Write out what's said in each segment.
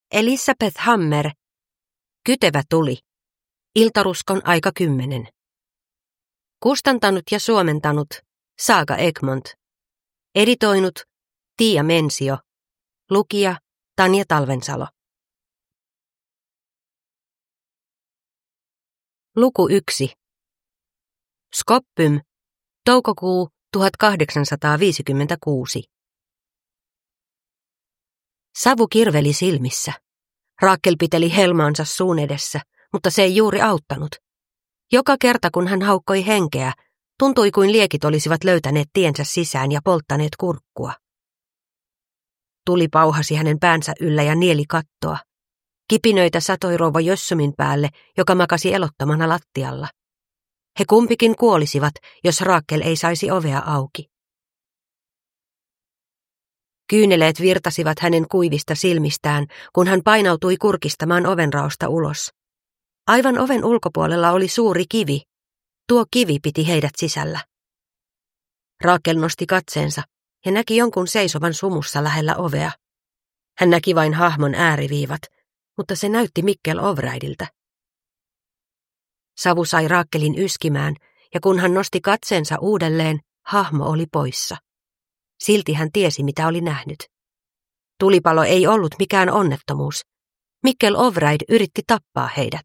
Elisabeth Hammer. Kytevä tuli. Iltaruskon aika 10. Kustantanut ja suomentanut Saga Egmont. Editoinut Tiia Mensio. Lukija Tanja Talvensalo. Luku 1. Skoppym, toukokuu 1856. Savu kirveli silmissä. Raakel piteli helmaansa suun edessä, mutta se ei juuri auttanut. Joka kerta kun hän haukkoi henkeä, tuntui kuin liekit olisivat löytäneet tiensä sisään ja polttaneet kurkkua. Tuli pauhasi hänen päänsä yllä ja nieli kattoa. Kipinöitä satoi rouva Jössumin päälle, joka makasi elottomana lattialla. He kumpikin kuolisivat, jos Raakel ei saisi ovea auki. Kyyneleet virtasivat hänen kuivista silmistään, kun hän painautui kurkistamaan ovenraosta ulos. Aivan oven ulkopuolella oli suuri kivi. Tuo kivi piti heidät sisällä. Raakel nosti katseensa ja näki jonkun seisovan sumussa lähellä ovea. Hän näki vain hahmon ääriviivat, mutta se näytti Mikkel Ovraidilta. Savu sai Raakelin yskimään, ja kun hän nosti katseensa uudelleen, hahmo oli poissa. Silti hän tiesi, mitä oli nähnyt. Tulipalo ei ollut mikään onnettomuus. Mikkel Ovraid yritti tappaa heidät.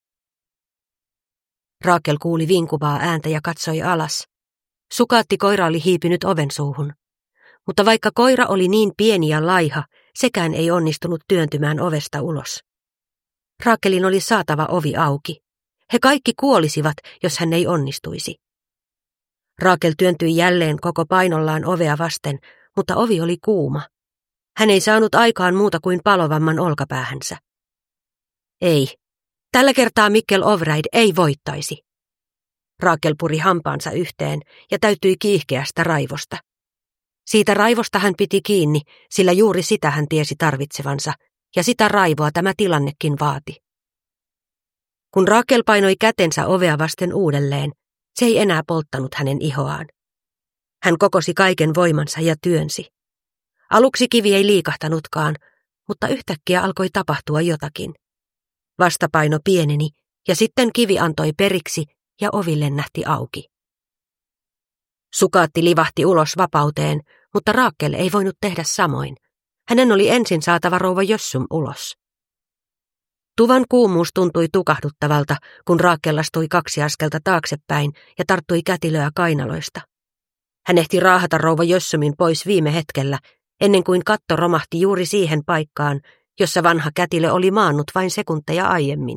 Raakel kuuli vinkuvaa ääntä ja katsoi alas. Sukaattikoira oli hiipinyt oven suuhun. Mutta vaikka koira oli niin pieni ja laiha, sekään ei onnistunut työntymään ovesta ulos. Raakelin oli saatava ovi auki. He kaikki kuolisivat, jos hän ei onnistuisi. Raakel työntyi jälleen koko painollaan ovea vasten, mutta ovi oli kuuma. Hän ei saanut aikaan muuta kuin palovamman olkapäähänsä. Ei, tällä kertaa Mikkel Ovraid ei voittaisi. Raakel puri hampaansa yhteen ja täytyi kiihkeästä raivosta. Siitä raivosta hän piti kiinni, sillä juuri sitä hän tiesi tarvitsevansa, ja sitä raivoa tämä tilannekin vaati. Kun Raakel painoi kätensä ovea vasten uudelleen, se ei enää polttanut hänen ihoaan. Hän kokosi kaiken voimansa ja työnsi. Aluksi kivi ei liikahtanutkaan, mutta yhtäkkiä alkoi tapahtua jotakin. Vastapaino pieneni, ja sitten kivi antoi periksi, ja ovi lennähti auki. Sukaatti livahti ulos vapauteen, mutta Raakel ei voinut tehdä samoin. Hänen oli ensin saatava rouva Jössum ulos. Tuvan kuumuus tuntui tukahduttavalta, kun Raakel astui 2 askelta taaksepäin ja tarttui kätilöä kainaloista. Hän ehti raahata rouva Jössumin pois viime hetkellä, ennen kuin katto romahti juuri siihen paikkaan, jossa vanha kätilö oli maannut vain sekunteja aiemmin.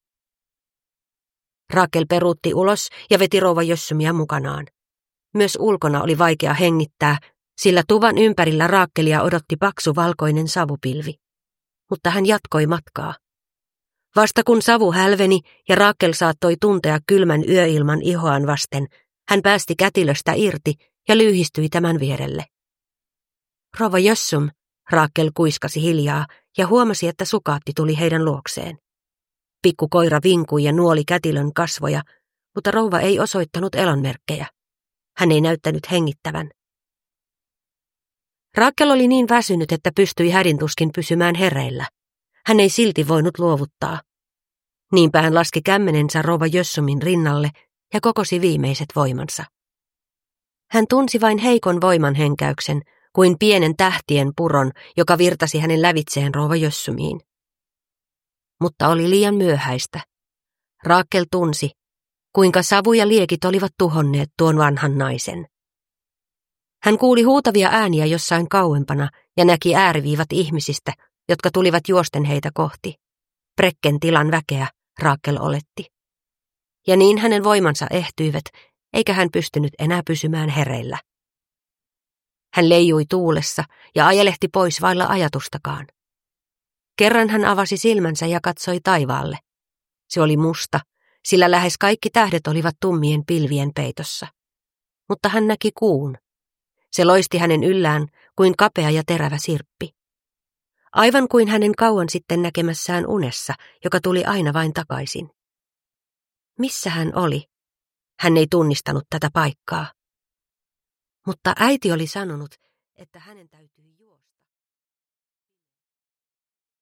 Raakel peruutti ulos ja veti rouva Jössumia mukanaan. Myös ulkona oli vaikea hengittää, sillä tuvan ympärillä Raakelia odotti paksu valkoinen savupilvi. Mutta hän jatkoi matkaa. Vasta kun savu hälveni ja Raakel saattoi tuntea kylmän yöilman ihoaan vasten, hän päästi kätilöstä irti ja lyhistyi tämän vierelle. Rouva Jössum, Raakel kuiskasi hiljaa ja huomasi, että Sukaatti tuli heidän luokseen. Pikkukoira vinkui ja nuoli kätilön kasvoja, mutta rouva ei osoittanut elonmerkkejä. Hän ei näyttänyt hengittävän. Raakel oli niin väsynyt, että pystyi hädintuskin pysymään hereillä. Hän ei silti voinut luovuttaa. Niinpä hän laski kämmenensä rouva Jössumin rinnalle ja kokosi viimeiset voimansa. Hän tunsi vain heikon voimanhenkäyksen, kuin pienen tähtien puron, joka virtasi hänen lävitseen rouva Jössumiin. Mutta oli liian myöhäistä. Raakel tunsi, kuinka savu ja liekit olivat tuhonneet tuon vanhan naisen. Hän kuuli huutavia ääniä jossain kauempana ja näki ääriviivat ihmisistä, jotka tulivat juosten heitä kohti. Brekken tilan väkeä, Raakel oletti. Ja niin hänen voimansa ehtyivät, eikä hän pystynyt enää pysymään hereillä. Hän leijui tuulessa ja ajelehti pois vailla ajatustakaan. Kerran hän avasi silmänsä ja katsoi taivaalle. Se oli musta, sillä lähes kaikki tähdet olivat tummien pilvien peitossa. Mutta hän näki kuun. Se loisti hänen yllään kuin kapea ja terävä sirppi. Aivan kuin hänen kauan sitten näkemässään unessa, joka tuli aina vain takaisin. Missä hän oli? Hän ei tunnistanut tätä paikkaa. Mutta äiti oli sanonut, että hänen täytyi